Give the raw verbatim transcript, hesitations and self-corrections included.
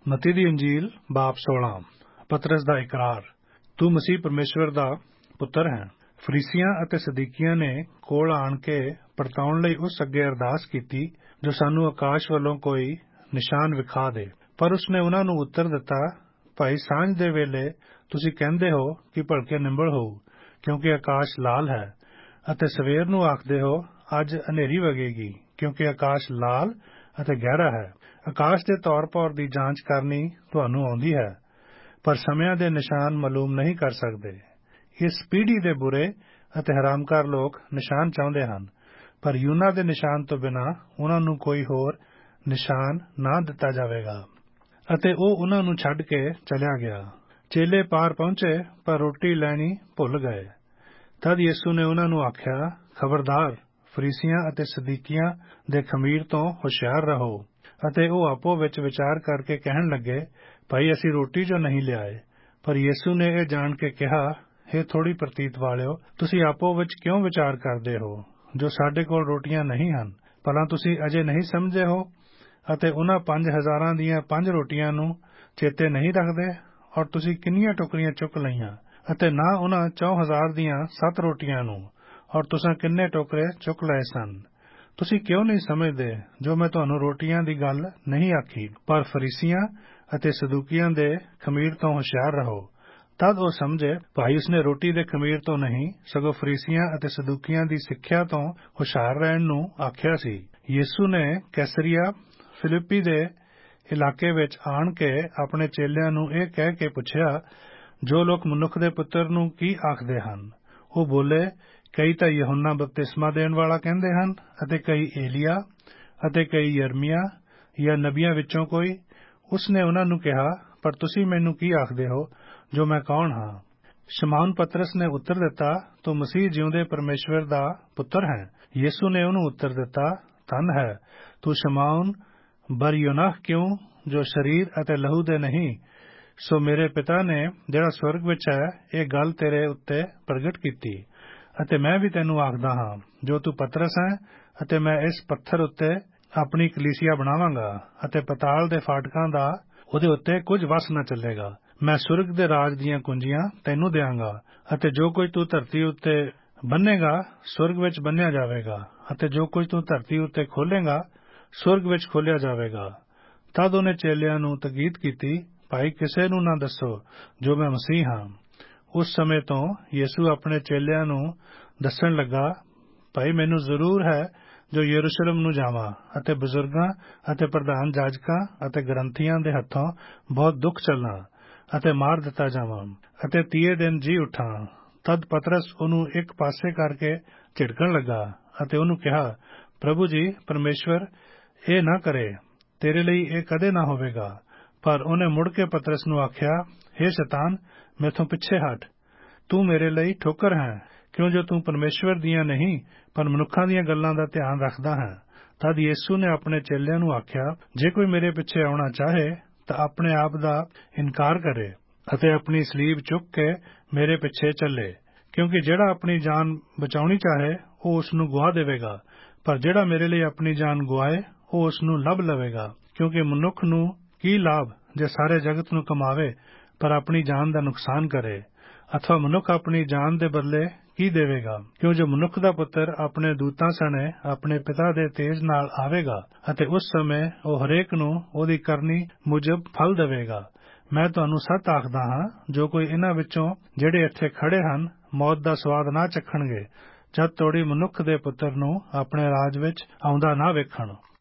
ਮਤੀ ਦੀ ਅੰਜੀਲ ਬਾਬ ਸੋਲਾਂ। ਪਤਰਸ ਦਾ ਇਕਰਾਰ। ਤੂੰ ਮਸੀਹ ਪਰਮੇਸ਼ਵਰ ਦਾ ਪੁੱਤਰ ਹੈ। ਫਰੀਸੀਆਂ ਅਤੇ ਸਦੀਕੀਆਂ ਨੇ ਕੋਲ ਆਣ ਕੇ ਪਰਤਾਉਣ ਲਈ ਉਸ ਅੱਗੇ ਅਰਦਾਸ ਕੀਤੀ ਜੋ ਸਾਨੂੰ ਆਕਾਸ਼ ਵੱਲੋਂ ਕੋਈ ਨਿਸ਼ਾਨ ਵਿਖਾ ਦੇ। ਪਰ ਉਸਨੇ ਉਹਨਾਂ ਨੂੰ ਉੱਤਰ ਦਿੱਤਾ, ਭਾਈ ਸਾਂਝ ਦੇ ਵੇਲੇ ਤੁਸੀਂ ਕਹਿੰਦੇ ਹੋ ਕਿ ਭਲਕੇ ਨਿੰਬਲ ਹੋਊ, ਕਿਉਂਕਿ ਆਕਾਸ਼ ਲਾਲ ਹੈ, ਅਤੇ ਸਵੇਰ ਨੂੰ ਆਖਦੇ ਹੋ ਅੱਜ ਹਨੇਰੀ ਵਗੇਗੀ, ਕਿਉਂਕਿ ਆਕਾਸ਼ ਲਾਲ ਅਤੇ ਗਹਿਰਾ ਹੈ। ਆਕਾਸ਼ ਦੇ ਤੌਰ ਭੌਰ ਦੀ ਜਾਂਚ ਕਰਨੀ ਤੁਹਾਨੂੰ ਆਉਂਦੀ ਹੈ, ਪਰ ਸਮਿਆਂ ਦੇ ਨਿਸ਼ਾਨ ਮਾਲੂਮ ਨਹੀਂ ਕਰ ਸਕਦੇ। ਇਸ ਪੀੜ੍ਹੀ ਦੇ ਬੁਰੇ ਅਤੇ ਹਰਾਮਕਾਰ ਲੋਕ ਨਿਸ਼ਾਨ ਚਾਹੁੰਦੇ ਹਨ, ਪਰ ਯੂਨਾ ਦੇ ਨਿਸ਼ਾਨ ਤੋਂ ਬਿਨਾਂ ਉਹਨਾਂ ਨੂੰ ਕੋਈ ਹੋਰ ਨਿਸ਼ਾਨ ਨਾ ਦਿੱਤਾ ਜਾਵੇਗਾ। ਅਤੇ ਉਹ ਉਹਨਾਂ ਨੂੰ ਛੱਡ ਕੇ ਚਲਿਆ ਗਿਆ। ਚੇਲੇ ਪਾਰ ਪਹੁੰਚੇ, ਪਰ ਰੋਟੀ ਲੈਣੀ ਭੁੱਲ ਗਏ। ਤਦ ਯਿਸੂ ਨੇ ਉਹਨਾਂ ਨੂੰ ਆਖਿਆ, ਖਬਰਦਾਰ, ਫਰੀਸੀਆਂ ਅਤੇ ਸਦੀਕੀਆਂ ਦੇ ਖਮੀਰ ਤੋਂ ਹੁਸ਼ਿਆਰ ਰਹੋ। ਅਤੇ ਉਹ ਆਪੋ ਵਿੱਚ ਵਿਚਾਰ ਕਰਕੇ ਕਹਿਣ ਲੱਗੇ, ਭਾਈ ਅਸੀਂ ਰੋਟੀ ਜੋ ਨਹੀਂ ਲਿਆਏ। ਪਰ ਯਿਸੂ ਨੇ ਇਹ ਜਾਣ ਕੇ ਕਿਹਾ, ਹੇ ਥੋੜ੍ਹੀ ਪ੍ਰਤੀਤ ਵਾਲਿਓ, ਤੁਸੀਂ ਆਪੋ ਵਿੱਚ ਕਿਉਂ ਵਿਚਾਰ ਕਰਦੇ ਹੋ ਜੋ ਸਾਡੇ ਕੋਲ ਰੋਟੀਆਂ ਨਹੀਂ ਹਨ? ਭਲਾ ਤੁਸੀਂ ਅਜੇ ਨਹੀਂ ਸਮਝੇ ਹੋ? ਅਤੇ ਉਹਨਾਂ ਪੰਜ ਹਜ਼ਾਰਾਂ ਦੀਆਂ ਪੰਜ ਰੋਟੀਆਂ ਨੂੰ ਚੇਤੇ ਨਹੀਂ ਰੱਖਦੇ? ਔਰ ਤੁਸੀਂ ਕਿੰਨੀਆਂ ਟੋਕਰੀਆਂ ਚੁੱਕ ਲਈਆਂ? ਅਤੇ ਨਾ ਉਹਨਾਂ ਚੌ ਹਜ਼ਾਰ ਦੀਆਂ ਸੱਤ ਰੋਟੀਆਂ ਨੂੰ, ਔਰ ਤੁਸੀਂ ਕਿੰਨੇ ਟੋਕਰੇ ਚੁੱਕ ਲਏ ਸਨ? ਤੁਸੀਂ ਕਿਉਂ ਨਹੀਂ ਸਮਝਦੇ ਜੋ ਮੈਂ ਤੁਹਾਨੂੰ ਰੋਟੀਆਂ ਦੀ ਗੱਲ ਨਹੀਂ ਆਖੀ? ਪਰ ਫਰੀਸੀਆਂ ਅਤੇ ਸਦੂਕੀਆਂ ਦੇ ਖਮੀਰ ਤੋਂ ਹੁਸ਼ਿਆਰ ਰਹੋ। ਤਦ ਉਹ ਸਮਝੇ, ਭਾਈ ਉਸਨੇ ਰੋਟੀ ਦੇ ਖਮੀਰ ਤੋਂ ਨਹੀਂ, ਸਗੋਂ ਫਰੀਸੀਆਂ ਅਤੇ ਸਦੂਕੀਆਂ ਦੀ ਸਿੱਖਿਆ ਤੋਂ ਹੁਸ਼ਿਆਰ ਰਹਿਣ ਨੂੰ ਆਖਿਆ ਸੀ। ਯਿਸੂ ਨੇ ਕੈਸਰੀਆ ਫਿਲਿੱਪੀ ਦੇ ਇਲਾਕੇ ਵਿੱਚ ਆਣ ਕੇ ਆਪਣੇ ਚੇਲਿਆਂ ਨੂੰ ਇਹ ਕਹਿ ਕੇ ਪੁੱਛਿਆ, ਜੋ ਲੋਕ ਮਨੁੱਖ ਦੇ ਪੁੱਤਰ ਨੂੰ ਕੀ ਆਖਦੇ ਹਨ? ਉਹ ਬੋਲੇ, ਕਈ ਤਾਂ ਯਹੋਨਾ ਬਪਤਿਸਮਾ ਦੇਣ ਵਾਲਾ ਕਹਿੰਦੇ ਹਨ, ਅਤੇ ਕਈ ਏਲੀਆ, ਅਤੇ ਕਈ ਯਰਮੀਆ ਜਾਂ ਨਬੀਆਂ ਵਿੱਚੋਂ ਕੋਈ। ਉਸਨੇ ਉਹਨਾਂ ਨੂੰ ਕਿਹਾ, ਪਰ ਤੁਸੀਂ ਮੈਨੂੰ ਕੀ ਆਖਦੇ ਹੋ ਜੋ ਮੈਂ ਕੌਣ ਹਾਂ? ਸ਼ਮੌਨ ਪਤਰਸ ਨੇ ਉੱਤਰ ਦਿੱਤਾ, ਤੂੰ ਮਸੀਹ ਜਿਉਂਦੇ ਪਰਮੇਸ਼ਵਰ ਦਾ ਪੁੱਤਰ ਹੈ। ਯਿਸੂ ਨੇ ਉਹਨੂੰ ਉੱਤਰ ਦਿੱਤਾ, ਧੰਨ ਹੈ ਤੂੰ ਸ਼ਮੌਨ ਬਰ-ਯੋਨਾਹ, ਕਿਉਂ ਜੋ ਸਰੀਰ ਅਤੇ ਲਹੂ ਦੇ ਨਹੀਂ, ਸੋ ਮੇਰੇ ਪਿਤਾ ਨੇ ਜਿਹੜਾ ਸਵਰਗ ਵਿੱਚ ਹੈ ਇਹ ਗੱਲ ਤੇਰੇ ਉੱਤੇ ਪ੍ਰਗਟ ਕੀਤੀ। ਅਤੇ ਮੈਂ ਵੀ ਤੈਨੂੰ ਆਖਦਾ ਹਾਂ, ਜੋ ਤੂੰ ਪਤਰਸ ਹੈ, ਅਤੇ ਮੈਂ ਇਸ ਪੱਥਰ ਉੱਤੇ ਆਪਣੀ ਕਲੀਸਿਆ ਬਣਾਵਾਂਗਾ, ਅਤੇ ਪਤਾਲ ਦੇ ਫਾਟਕਾਂ ਦਾ ਉਹਦੇ ਉੱਤੇ ਕੁਝ ਵਸ ਨਾ ਚੱਲੇਗਾ। ਮੈਂ ਸੁਰਗ ਦੇ ਰਾਜ ਦੀਆਂ ਕੁੰਜੀਆਂ ਤੈਨੂੰ ਦਿਆਂਗਾ, ਅਤੇ ਜੋ ਕੁਝ ਤੂੰ ਧਰਤੀ ਉੱਤੇ ਬੰਨੇਗਾ ਸੁਰਗ ਵਿੱਚ ਬੰਨਿਆ ਜਾਵੇਗਾ, ਅਤੇ ਜੋ ਕੁਝ ਤੂੰ ਧਰਤੀ ਉੱਤੇ ਖੋਲੇਗਾ ਸੁਰਗ ਵਿੱਚ ਖੋਲਿਆ ਜਾਵੇਗਾ। ਤਦ ਉਹਨੇ ਚੇਲਿਆਂ ਨੂੰ ਤਕੀਦ ਕੀਤੀ, ਭਾਈ ਕਿਸੇ ਨੂੰ ਨਾ ਦੱਸੋ ਜੋ ਮੈਂ ਮਸੀਹ ਹਾਂ। ਉਸ ਸਮੇਂ ਤੋਂ ਯਿਸੂ ਆਪਣੇ ਚੇਲਿਆਂ ਨੂੰ ਦੱਸਣ ਲੱਗਾ, ਭਾਈ ਮੈਨੂੰ ਜ਼ਰੂਰ ਹੈ ਜੋ ਯਰੂਸ਼ਲਮ ਨੂੰ ਜਾਵਾਂ, ਅਤੇ ਬਜ਼ੁਰਗਾਂ ਅਤੇ ਪ੍ਰਧਾਨ ਜਾਜਕਾਂ ਅਤੇ ਗ੍ਰੰਥੀਆਂ ਦੇ ਹੱਥੋਂ ਬਹੁਤ ਦੁੱਖ ਝੱਲਾਂ, ਅਤੇ ਮਾਰ ਦਿੱਤਾ ਜਾਵਾਂ, ਅਤੇ ਤੀਏ ਦਿਨ ਜੀ ਉੱਠਾਂ। ਤਦ ਪਤਰਸ ਉਹਨੂੰ ਇੱਕ ਪਾਸੇ ਕਰਕੇ ਝਿੜਕਣ ਲੱਗਾ, ਅਤੇ ਉਹਨੂੰ ਕਿਹਾ, ਪ੍ਰਭੂ ਜੀ, ਪਰਮੇਸ਼ਵਰ ਇਹ ਨਾ ਕਰੇ, ਤੇਰੇ ਲਈ ਇਹ ਕਦੇ ਨਾ ਹੋਵੇਗਾ। ਪਰ ਉਹਨੇ ਮੁੜ ਕੇ ਪਤਰਸ ਨੂੰ ਆਖਿਆ, ਹੇ ਸ਼ੈਤਾਨ, ਮੈਥੋਂ ਪਿੱਛੇ ਹਟ, ਤੂੰ ਮੇਰੇ ਲਈ ਠੋਕਰ ਹੈ, ਕਿਉਂ ਜੋ ਤੂੰ ਪਰਮੇਸ਼ਵਰ ਦੀਆਂ ਨਹੀਂ ਪਰ ਮਨੁੱਖਾਂ ਦੀਆਂ ਗੱਲਾਂ ਦਾ ਧਿਆਨ ਰੱਖਦਾ ਹੈ। ਤਦ ਯਿਸੂ ਨੇ ਆਪਣੇ ਚੇਲਿਆਂ ਨੂੰ ਆਖਿਆ, ਜੇ ਕੋਈ ਮੇਰੇ ਪਿੱਛੇ ਆਉਣਾ ਚਾਹੇ ਤਾਂ ਆਪਣੇ ਆਪ ਦਾ ਇਨਕਾਰ ਕਰੇ, ਅਤੇ ਆਪਣੀ ਸਲੀਬ ਚੁੱਕ ਕੇ ਮੇਰੇ ਪਿੱਛੇ ਚੱਲੇ। ਕਿਉਂਕਿ ਜਿਹੜਾ ਆਪਣੀ ਜਾਨ ਬਚਾਉਣੀ ਚਾਹੇ ਉਹ ਉਸ ਨੂੰ ਗੁਆ ਦੇਵੇਗਾ, ਪਰ ਜਿਹੜਾ ਮੇਰੇ ਲਈ ਆਪਣੀ ਜਾਨ ਗੁਆਏ ਉਹ ਉਸ ਨੂੰ ਲੱਭ ਲਵੇਗਾ। ਕਿਉਂਕਿ ਮਨੁੱਖ ਨੂੰ ਕੀ ਲਾਭ ਜੇ ਸਾਰੇ ਜਗਤ ਨੂੰ ਕਮਾਵੇ ਪਰ ਆਪਣੀ ਜਾਨ ਦਾ ਨੁਕਸਾਨ ਕਰੇ? ਅਥਵਾ ਮਨੁੱਖ ਆਪਣੀ ਜਾਨ ਦੇ ਬਦਲੇ ਕੀ ਦੇਵੇਗਾ? ਕਿਉਂ ਜੋ ਮਨੁੱਖ ਦਾ ਪੁੱਤਰ ਆਪਣੇ ਦੂਤਾਂ ਸਣੇ ਆਪਣੇ ਪਿਤਾ ਦੇ ਤੇਜ ਨਾਲ ਆਵੇਗਾ, ਅਤੇ ਉਸ ਸਮੇਂ ਉਹ ਹਰੇਕ ਨੂੰ ਉਹਦੀ ਕਰਨੀ ਮੁਜਬ ਫਲ ਦੇਵੇਗਾ। ਮੈਂ ਤੁਹਾਨੂੰ ਸੱਚ ਆਖਦਾ ਹਾਂ, ਜੋ ਕੋਈ ਇਹਨਾਂ ਵਿੱਚੋਂ ਜਿਹੜੇ ਇੱਥੇ ਖੜੇ ਹਨ ਮੌਤ ਦਾ ਸਵਾਦ ਨਾ ਚੱਖਣਗੇ, ਜਦ ਤੋੜੀ ਮਨੁੱਖ ਦੇ ਪੁੱਤਰ ਨੂੰ ਆਪਣੇ ਰਾਜ ਵਿੱਚ ਆਉਂਦਾ ਨਾ ਵੇਖਣ।